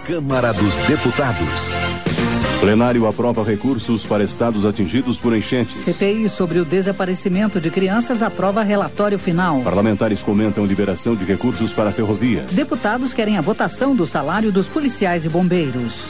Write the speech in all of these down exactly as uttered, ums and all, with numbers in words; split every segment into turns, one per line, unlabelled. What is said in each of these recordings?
Câmara dos Deputados.
Plenário aprova recursos para estados atingidos por enchentes.
C P I sobre o desaparecimento de crianças aprova relatório final.
Parlamentares comentam liberação de recursos para ferrovias.
Deputados querem a votação do salário dos policiais e bombeiros.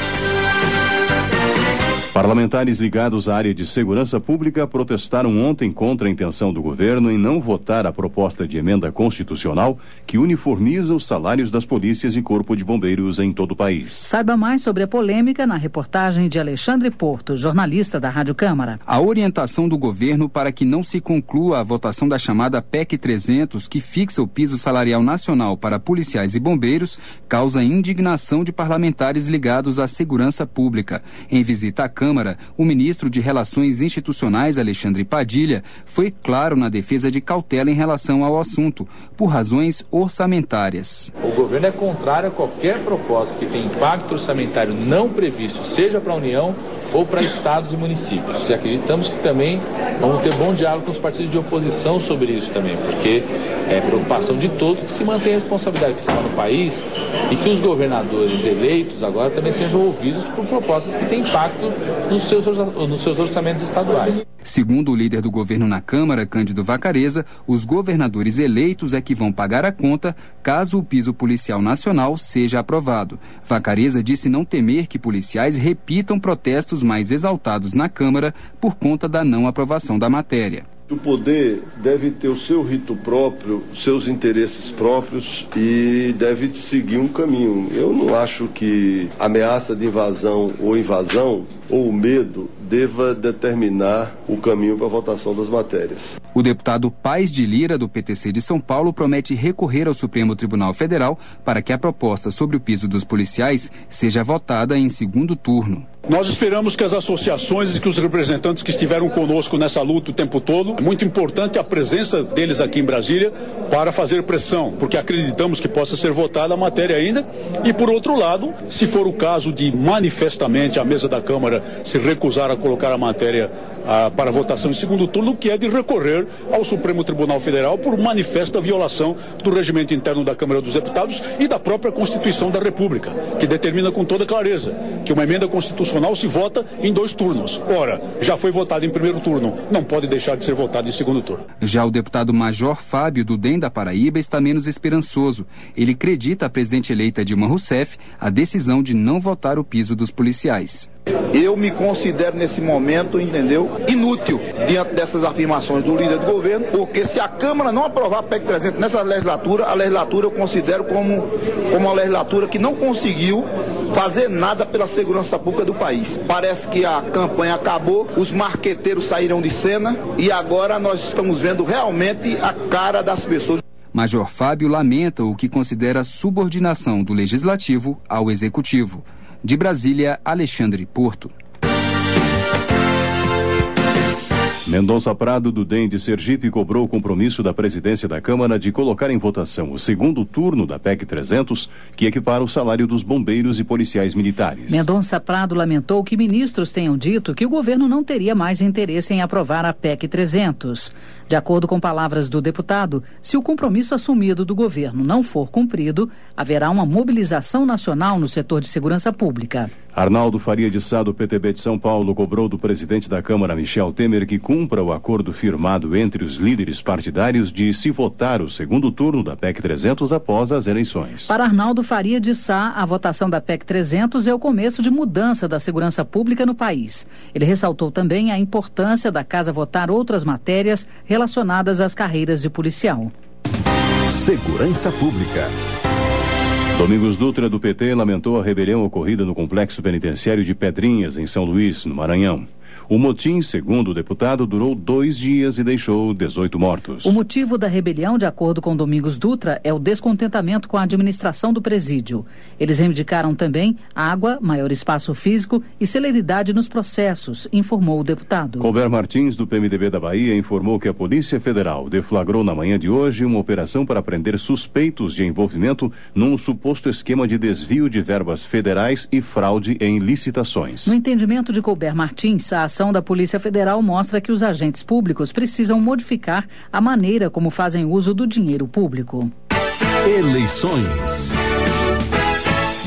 Parlamentares ligados à área de segurança pública protestaram ontem contra a intenção do governo em não votar a proposta de emenda constitucional que uniformiza os salários das polícias e corpo de bombeiros em todo o país.
Saiba mais sobre a polêmica na reportagem de Alexandre Porto, jornalista da Rádio Câmara.
A orientação do governo para que não se conclua a votação da chamada P E C trezentos, que fixa o piso salarial nacional para policiais e bombeiros, causa indignação de parlamentares ligados à segurança pública. Em visita à Câmara, o ministro de Relações Institucionais, Alexandre Padilha, foi claro na defesa de cautela em relação ao assunto, por razões orçamentárias.
O governo é contrário a qualquer proposta que tenha impacto orçamentário não previsto, seja para a União ou para estados e municípios. E acreditamos que também vamos ter bom diálogo com os partidos de oposição sobre isso também, porque é preocupação de todos que se mantenha a responsabilidade fiscal no país e que os governadores eleitos agora também sejam ouvidos por propostas que têm impacto nos seus, nos seus orçamentos estaduais.
Segundo o líder do governo na Câmara, Cândido Vacareza, os governadores eleitos é que vão pagar a conta caso o piso policial nacional seja aprovado. Vacareza disse não temer que policiais repitam protestos mais exaltados na Câmara por conta da não aprovação da matéria.
O poder deve ter o seu rito próprio, seus interesses próprios e deve seguir um caminho. Eu não acho que ameaça de invasão ou invasão ou medo deva determinar o caminho para a votação das matérias.
O deputado Paes de Lira, do P T C de São Paulo, promete recorrer ao Supremo Tribunal Federal para que a proposta sobre o piso dos policiais seja votada em segundo turno.
Nós esperamos que as associações e que os representantes que estiveram conosco nessa luta o tempo todo, é muito importante a presença deles aqui em Brasília para fazer pressão, porque acreditamos que possa ser votada a matéria ainda. E por outro lado, se for o caso de manifestamente a mesa da Câmara se recusar a colocar a matéria ah, para votação em segundo turno, que é de recorrer ao Supremo Tribunal Federal por manifesta violação do regimento interno da Câmara dos Deputados e da própria Constituição da República, que determina com toda clareza que uma emenda constitucional se vota em dois turnos. Ora, já foi votado em primeiro turno, não pode deixar de ser votado em segundo turno.
Já o deputado Major Fábio, do D E M da Paraíba, está menos esperançoso. Ele acredita à presidente eleita Dilma Rousseff a decisão de não votar o piso dos policiais.
Eu me considero nesse momento, entendeu, inútil diante dessas afirmações do líder do governo, porque se a Câmara não aprovar a P E C trezentos nessa legislatura, a legislatura eu considero como, como uma legislatura que não conseguiu fazer nada pela segurança pública do país. Parece que a campanha acabou, os marqueteiros saíram de cena e agora nós estamos vendo realmente a cara das pessoas.
Major Fábio lamenta o que considera subordinação do Legislativo ao Executivo. De Brasília, Alexandre Porto.
Mendonça Prado, do D E M de Sergipe, cobrou o compromisso da presidência da Câmara de colocar em votação o segundo turno da P E C trezentos, que equipara o salário dos bombeiros e policiais militares.
Mendonça Prado lamentou que ministros tenham dito que o governo não teria mais interesse em aprovar a P E C trezentos. De acordo com palavras do deputado, se o compromisso assumido do governo não for cumprido, haverá uma mobilização nacional no setor de segurança pública.
Arnaldo Faria de Sá, do P T B de São Paulo, cobrou do presidente da Câmara, Michel Temer, que cumpra o acordo firmado entre os líderes partidários de se votar o segundo turno da P E C trezentos após as eleições.
Para Arnaldo Faria de Sá, a votação da P E C trezentos é o começo de mudança da segurança pública no país. Ele ressaltou também a importância da Casa votar outras matérias relacionadas às carreiras de policial.
Segurança Pública.
Domingos Dutra, do P T, lamentou a rebelião ocorrida no complexo penitenciário de Pedrinhas, em São Luís, no Maranhão. O motim, segundo o deputado, durou dois dias e deixou dezoito mortos.
O motivo da rebelião, de acordo com Domingos Dutra, é o descontentamento com a administração do presídio. Eles reivindicaram também água, maior espaço físico e celeridade nos processos, informou o deputado.
Colber Martins, do P M D B da Bahia, informou que a Polícia Federal deflagrou na manhã de hoje uma operação para prender suspeitos de envolvimento num suposto esquema de desvio de verbas federais e fraude em licitações.
No entendimento de Colber Martins, a ação da Polícia Federal mostra que os agentes públicos precisam modificar a maneira como fazem uso do dinheiro público.
Eleições.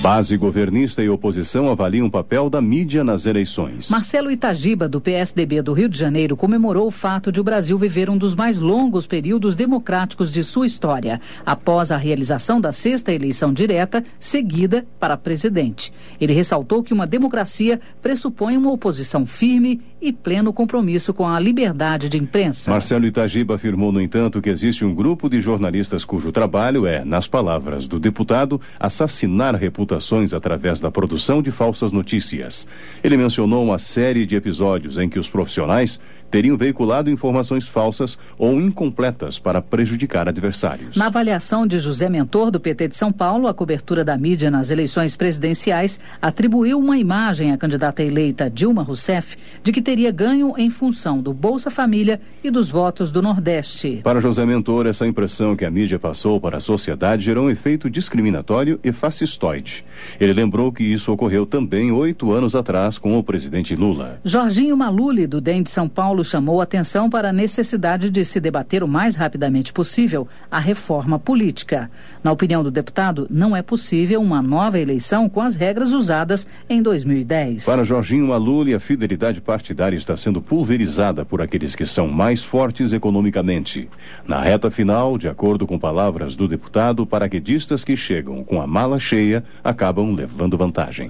Base governista e oposição avaliam o papel da mídia nas eleições.
Marcelo Itagiba, do P S D B do Rio de Janeiro, comemorou o fato de o Brasil viver um dos mais longos períodos democráticos de sua história, após a realização da sexta eleição direta, seguida para presidente. Ele ressaltou que uma democracia pressupõe uma oposição firme e pleno compromisso com a liberdade de imprensa.
Marcelo Itagiba afirmou, no entanto, que existe um grupo de jornalistas cujo trabalho é, nas palavras do deputado, assassinar reputações através da produção de falsas notícias. Ele mencionou uma série de episódios em que os profissionais teriam veiculado informações falsas ou incompletas para prejudicar adversários.
Na avaliação de José Mentor, do P T de São Paulo, a cobertura da mídia nas eleições presidenciais atribuiu uma imagem à candidata eleita Dilma Rousseff de que teria ganho em função do Bolsa Família e dos votos do Nordeste.
Para José Mentor, essa impressão que a mídia passou para a sociedade gerou um efeito discriminatório e fascistoide. Ele lembrou que isso ocorreu também oito anos atrás com o presidente Lula.
Jorginho Maluli, do D E M de São Paulo, chamou atenção para a necessidade de se debater o mais rapidamente possível a reforma política. Na opinião do deputado, não é possível uma nova eleição com as regras usadas em dois mil e dez.
Para Jorginho Maluli, a fidelidade partidária está sendo pulverizada por aqueles que são mais fortes economicamente. Na reta final, de acordo com palavras do deputado, paraquedistas que chegam com a mala cheia acabam levando vantagem.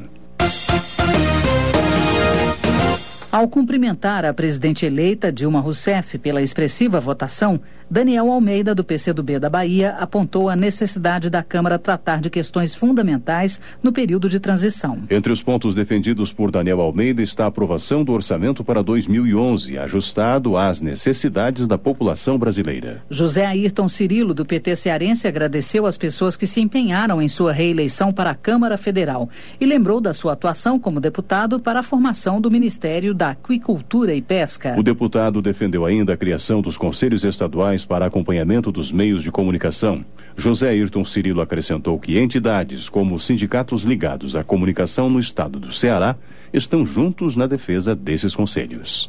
Ao cumprimentar a presidente eleita Dilma Rousseff pela expressiva votação, Daniel Almeida, do P C do B da Bahia, apontou a necessidade da Câmara tratar de questões fundamentais no período de transição.
Entre os pontos defendidos por Daniel Almeida está a aprovação do orçamento para dois mil e onze, ajustado às necessidades da população brasileira.
José Ayrton Cirilo, do P T cearense, agradeceu às pessoas que se empenharam em sua reeleição para a Câmara Federal e lembrou da sua atuação como deputado para a formação do Ministério da Aquicultura e Pesca.
O deputado defendeu ainda a criação dos conselhos estaduais para acompanhamento dos meios de comunicação. José Ayrton Cirilo acrescentou que entidades como os sindicatos ligados à comunicação no estado do Ceará estão juntos na defesa desses conselhos.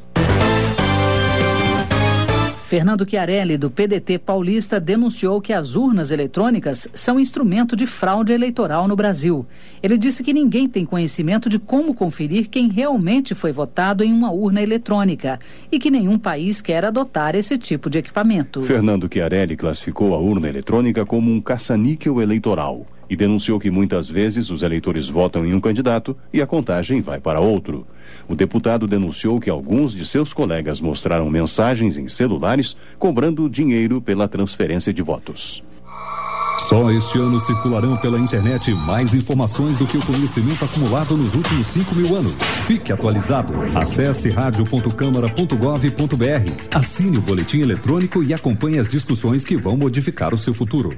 Fernando Chiarelli, do P D T paulista, denunciou que as urnas eletrônicas são instrumento de fraude eleitoral no Brasil. Ele disse que ninguém tem conhecimento de como conferir quem realmente foi votado em uma urna eletrônica e que nenhum país quer adotar esse tipo de equipamento.
Fernando Chiarelli classificou a urna eletrônica como um caça-níquel eleitoral e denunciou que muitas vezes os eleitores votam em um candidato e a contagem vai para outro. O deputado denunciou que alguns de seus colegas mostraram mensagens em celulares cobrando dinheiro pela transferência de votos.
Só este ano circularão pela internet mais informações do que o conhecimento acumulado nos últimos cinco mil anos. Fique atualizado. Acesse rádio ponto câmara ponto gov ponto br. Assine o boletim eletrônico e acompanhe as discussões que vão modificar o seu futuro.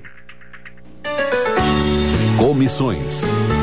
Comissões.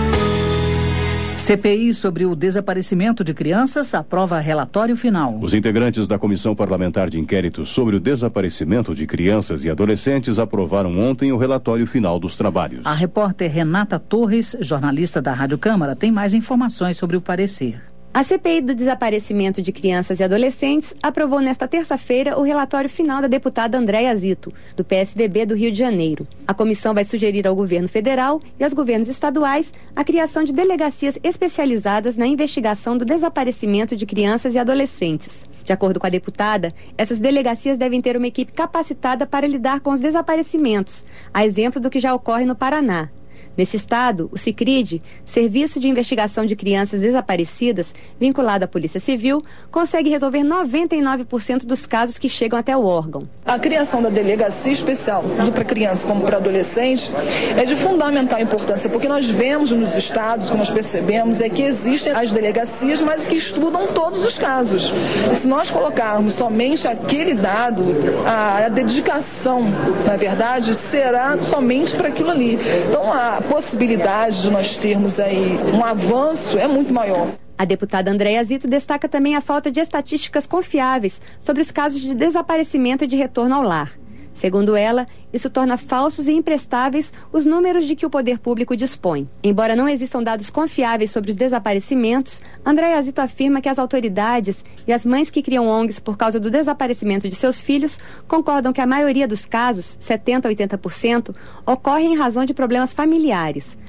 C P I sobre o desaparecimento de crianças aprova relatório final.
Os integrantes da Comissão Parlamentar de Inquérito sobre o Desaparecimento de Crianças e Adolescentes aprovaram ontem o relatório final dos trabalhos.
A repórter Renata Torres, jornalista da Rádio Câmara, tem mais informações sobre o parecer.
A C P I do desaparecimento de crianças e adolescentes aprovou nesta terça-feira o relatório final da deputada Andréa Zito, do P S D B do Rio de Janeiro. A comissão vai sugerir ao governo federal e aos governos estaduais a criação de delegacias especializadas na investigação do desaparecimento de crianças e adolescentes. De acordo com a deputada, essas delegacias devem ter uma equipe capacitada para lidar com os desaparecimentos, a exemplo do que já ocorre no Paraná. Neste estado, o SICRID, Serviço de Investigação de Crianças Desaparecidas, vinculado à Polícia Civil, consegue resolver noventa e nove por cento dos casos que chegam até o órgão.
A criação da delegacia especial, tanto para crianças como para adolescentes, é de fundamental importância, porque nós vemos nos estados, o que nós percebemos é que existem as delegacias, mas que estudam todos os casos. E se nós colocarmos somente aquele dado, a, a dedicação, na verdade, será somente para aquilo ali. Então, a possibilidade de nós termos aí um avanço é muito maior.
A deputada Andréa Zito destaca também a falta de estatísticas confiáveis sobre os casos de desaparecimento e de retorno ao lar. Segundo ela, isso torna falsos e imprestáveis os números de que o poder público dispõe. Embora não existam dados confiáveis sobre os desaparecimentos, Andréa Zito afirma que as autoridades e as mães que criam O N Gs por causa do desaparecimento de seus filhos concordam que a maioria dos casos, setenta a oitenta por cento, ocorre em razão de problemas familiares.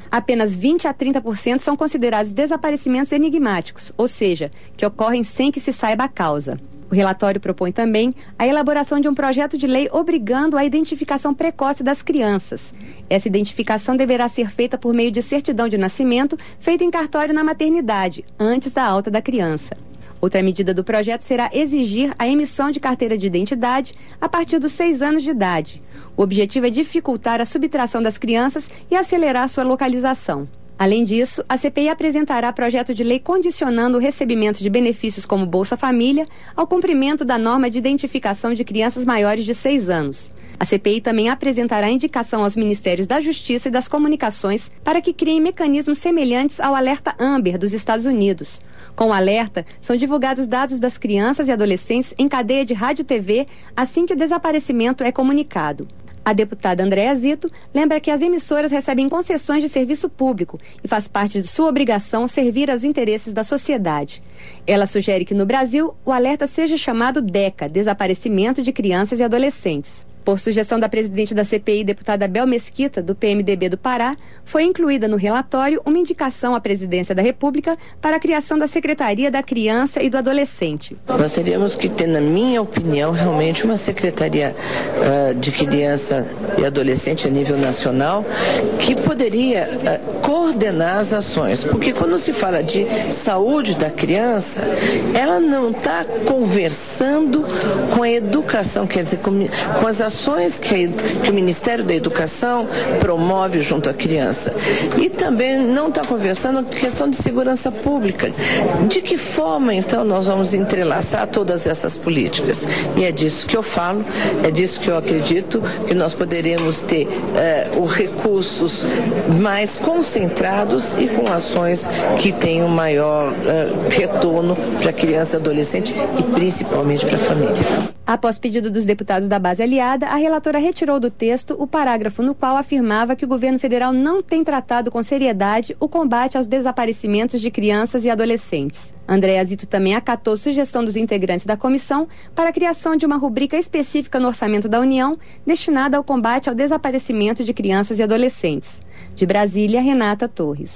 Apenas vinte a trinta por cento são considerados desaparecimentos enigmáticos, ou seja, que ocorrem sem que se saiba a causa. O relatório propõe também a elaboração de um projeto de lei obrigando a identificação precoce das crianças. Essa identificação deverá ser feita por meio de certidão de nascimento feita em cartório na maternidade, antes da alta da criança. Outra medida do projeto será exigir a emissão de carteira de identidade a partir dos seis anos de idade. O objetivo é dificultar a subtração das crianças e acelerar sua localização. Além disso, a C P I apresentará projeto de lei condicionando o recebimento de benefícios como Bolsa Família ao cumprimento da norma de identificação de crianças maiores de seis anos. A C P I também apresentará indicação aos Ministérios da Justiça e das Comunicações para que criem mecanismos semelhantes ao Alerta Amber dos Estados Unidos. Com o alerta, são divulgados dados das crianças e adolescentes em cadeia de rádio e T V assim que o desaparecimento é comunicado. A deputada Andréa Zito lembra que as emissoras recebem concessões de serviço público e faz parte de sua obrigação servir aos interesses da sociedade. Ela sugere que no Brasil o alerta seja chamado DECA, Desaparecimento de Crianças e Adolescentes. Por sugestão da presidente da C P I, deputada Bel Mesquita, do P M D B do Pará, foi incluída no relatório uma indicação à presidência da República para a criação da Secretaria da Criança e do Adolescente.
Nós teríamos que ter, na minha opinião, realmente uma Secretaria uh, de Criança e Adolescente a nível nacional que poderia uh, coordenar as ações, porque quando se fala de saúde da criança, ela não está conversando com a educação, quer dizer, com, com as ações ações que, que o Ministério da Educação promove junto à criança. E também não está conversando com a questão de segurança pública. De que forma, então, nós vamos entrelaçar todas essas políticas? E é disso que eu falo, é disso que eu acredito, que nós poderemos ter eh, os recursos mais concentrados e com ações que tenham maior eh, retorno para a criança e adolescente e principalmente para a família.
Após pedido dos deputados da base aliada, a relatora retirou do texto o parágrafo no qual afirmava que o governo federal não tem tratado com seriedade o combate aos desaparecimentos de crianças e adolescentes. Andréa Zito também acatou sugestão dos integrantes da comissão para a criação de uma rubrica específica no orçamento da União destinada ao combate ao desaparecimento de crianças e adolescentes. De Brasília, Renata Torres.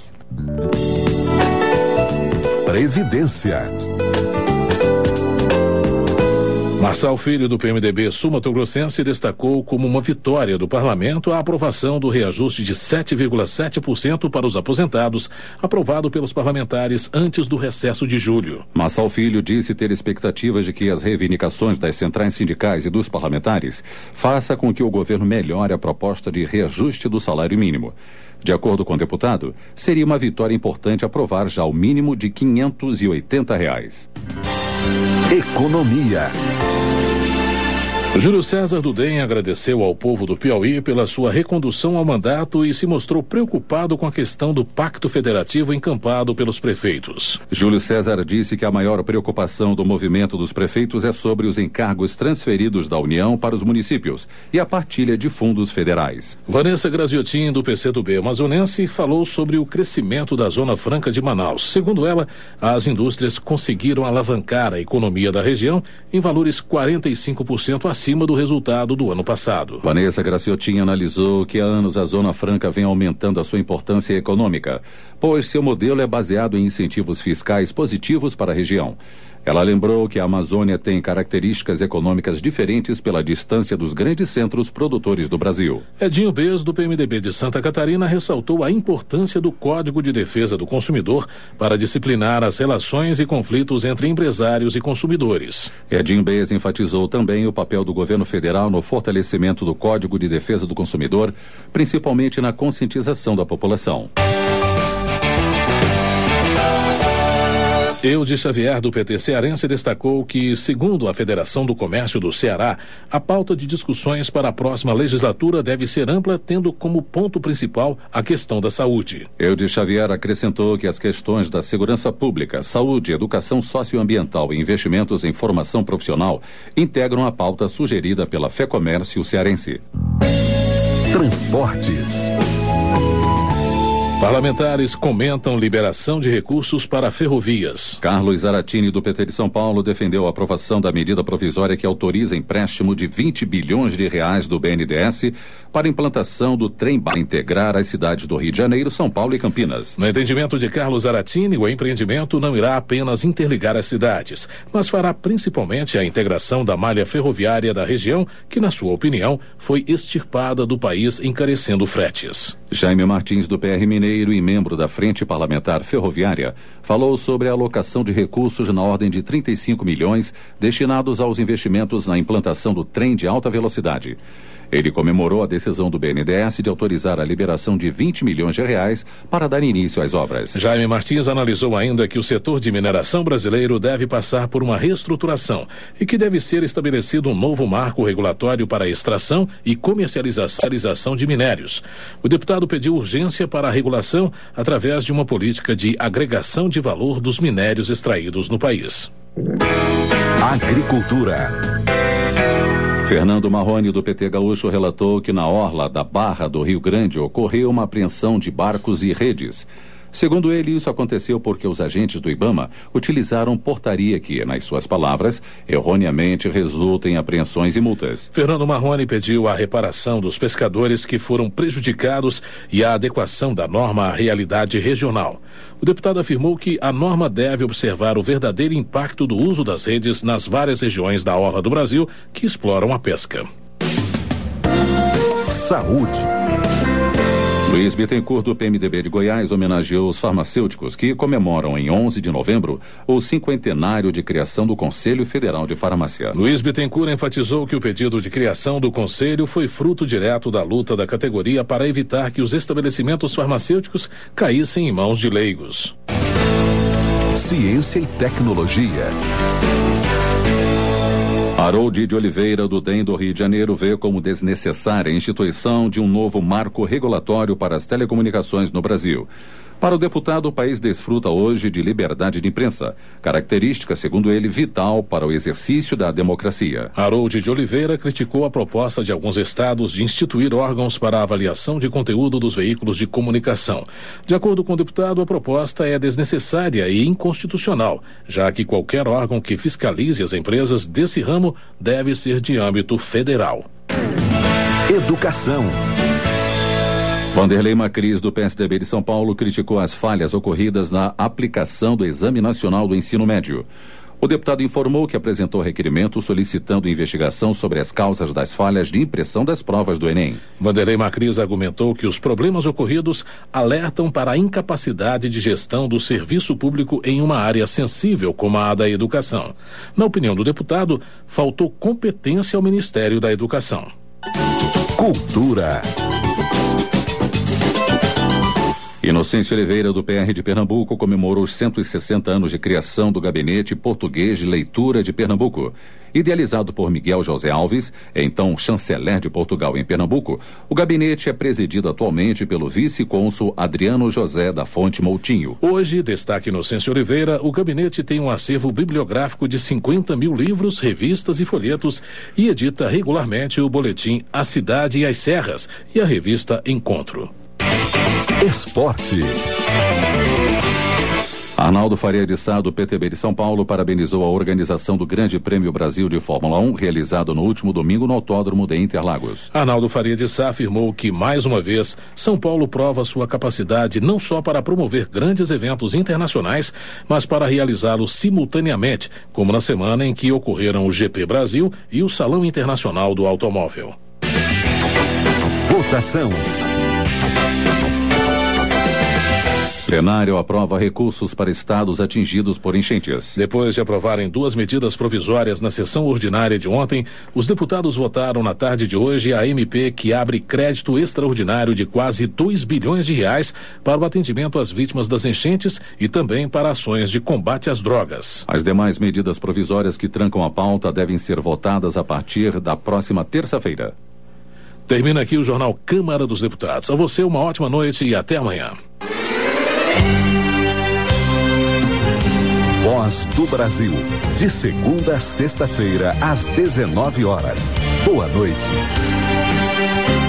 Previdência. Marçal Filho, do P M D B sul-mato-grossense, destacou como uma vitória do parlamento a aprovação do reajuste de sete vírgula sete por cento para os aposentados, aprovado pelos parlamentares antes do recesso de julho.
Marçal Filho disse ter expectativas de que as reivindicações das centrais sindicais e dos parlamentares faça com que o governo melhore a proposta de reajuste do salário mínimo. De acordo com o deputado, seria uma vitória importante aprovar já o mínimo de quinhentos e oitenta reais.
Economia. Júlio César do D E M agradeceu ao povo do Piauí pela sua recondução ao mandato e se mostrou preocupado com a questão do pacto federativo encampado pelos prefeitos.
Júlio César disse que a maior preocupação do movimento dos prefeitos é sobre os encargos transferidos da União para os municípios e a partilha de fundos federais.
Vanessa Graziotin, do P C do B amazonense, falou sobre o crescimento da Zona Franca de Manaus. Segundo ela, as indústrias conseguiram alavancar a economia da região em valores quarenta e cinco por cento acima acima do resultado do ano passado.
Vanessa Graciotin analisou que há anos a Zona Franca vem aumentando a sua importância econômica, pois seu modelo é baseado em incentivos fiscais positivos para a região. Ela lembrou que a Amazônia tem características econômicas diferentes pela distância dos grandes centros produtores do Brasil.
Edinho Bez, do P M D B de Santa Catarina, ressaltou a importância do Código de Defesa do Consumidor para disciplinar as relações e conflitos entre empresários e consumidores.
Edinho Bez enfatizou também o papel do governo federal no fortalecimento do Código de Defesa do Consumidor, principalmente na conscientização da população.
Eudes Xavier, do P T cearense, destacou que, segundo a Federação do Comércio do Ceará, a pauta de discussões para a próxima legislatura deve ser ampla, tendo como ponto principal a questão da saúde.
Eudes Xavier acrescentou que as questões da segurança pública, saúde, educação socioambiental e investimentos em formação profissional integram a pauta sugerida pela Fecomércio cearense.
Transportes.
Parlamentares comentam liberação de recursos para ferrovias.
Carlos Zaratini, do P T de São Paulo, defendeu a aprovação da medida provisória que autoriza empréstimo de vinte bilhões de reais do B N D E S para implantação do trem para integrar as cidades do Rio de Janeiro, São Paulo e Campinas.
No entendimento de Carlos Zaratini, o empreendimento não irá apenas interligar as cidades, mas fará principalmente a integração da malha ferroviária da região, que, na sua opinião, foi extirpada do país, encarecendo fretes.
Jaime Martins, do P R Mineiro e membro da Frente Parlamentar Ferroviária, falou sobre a alocação de recursos na ordem de trinta e cinco milhões destinados aos investimentos na implantação do trem de alta velocidade. Ele comemorou a decisão do B N D E S de autorizar a liberação de vinte milhões de reais para dar início às obras.
Jaime Martins analisou ainda que o setor de mineração brasileiro deve passar por uma reestruturação e que deve ser estabelecido um novo marco regulatório para a extração e comercialização de minérios. O deputado pediu urgência para a regulação através de uma política de agregação de valor dos minérios extraídos no país.
Agricultura.
Fernando Marrone, do P T Gaúcho, relatou que na orla da Barra do Rio Grande ocorreu uma apreensão de barcos e redes. Segundo ele, isso aconteceu porque os agentes do IBAMA utilizaram portaria que, nas suas palavras, erroneamente resulta em apreensões e multas.
Fernando Marrone pediu a reparação dos pescadores que foram prejudicados e a adequação da norma à realidade regional. O deputado afirmou que a norma deve observar o verdadeiro impacto do uso das redes nas várias regiões da orla do Brasil que exploram a pesca.
Saúde.
Luiz Bittencourt, do P M D B de Goiás, homenageou os farmacêuticos que comemoram em onze de novembro o cinquentenário de criação do Conselho Federal de Farmácia.
Luiz Bittencourt enfatizou que o pedido de criação do Conselho foi fruto direto da luta da categoria para evitar que os estabelecimentos farmacêuticos caíssem em mãos de leigos.
Ciência e tecnologia.
Harold de Oliveira, do D E M do Rio de Janeiro, vê como desnecessária a instituição de um novo marco regulatório para as telecomunicações no Brasil. Para o deputado, o país desfruta hoje de liberdade de imprensa, característica, segundo ele, vital para o exercício da democracia.
Harold de Oliveira criticou a proposta de alguns estados de instituir órgãos para a avaliação de conteúdo dos veículos de comunicação. De acordo com o deputado, a proposta é desnecessária e inconstitucional, já que qualquer órgão que fiscalize as empresas desse ramo deve ser de âmbito federal.
Educação.
Vanderlei Macris, do P S D B de São Paulo, criticou as falhas ocorridas na aplicação do Exame Nacional do Ensino Médio. O deputado informou que apresentou requerimento solicitando investigação sobre as causas das falhas de impressão das provas do Enem.
Vanderlei Macris argumentou que os problemas ocorridos alertam para a incapacidade de gestão do serviço público em uma área sensível como a da educação. Na opinião do deputado, faltou competência ao Ministério da Educação.
Cultura.
Inocêncio Oliveira, do P R de Pernambuco, comemorou os cento e sessenta anos de criação do Gabinete Português de Leitura de Pernambuco. Idealizado por Miguel José Alves, então chanceler de Portugal em Pernambuco, o gabinete é presidido atualmente pelo vice-cônsul Adriano José da Fonte Moutinho.
Hoje, destaque Inocêncio Oliveira, o gabinete tem um acervo bibliográfico de cinquenta mil livros, revistas e folhetos e edita regularmente o boletim A Cidade e as Serras e a revista Encontro.
Esporte.
Arnaldo Faria de Sá, do P T B de São Paulo, parabenizou a organização do Grande Prêmio Brasil de Fórmula um, realizado no último domingo no Autódromo de Interlagos.
Arnaldo Faria de Sá afirmou que, mais uma vez, São Paulo prova sua capacidade não só para promover grandes eventos internacionais, mas para realizá-los simultaneamente, como na semana em que ocorreram o G P Brasil e o Salão Internacional do Automóvel.
Votação.
Plenário aprova recursos para estados atingidos por enchentes.
Depois de aprovarem duas medidas provisórias na sessão ordinária de ontem, os deputados votaram na tarde de hoje a M P que abre crédito extraordinário de quase dois bilhões de reais para o atendimento às vítimas das enchentes e também para ações de combate às drogas.
As demais medidas provisórias que trancam a pauta devem ser votadas a partir da próxima terça-feira.
Termina aqui o Jornal Câmara dos Deputados. A você uma ótima noite e até amanhã.
Voz do Brasil, de segunda a sexta-feira, às dezenove horas. Boa noite.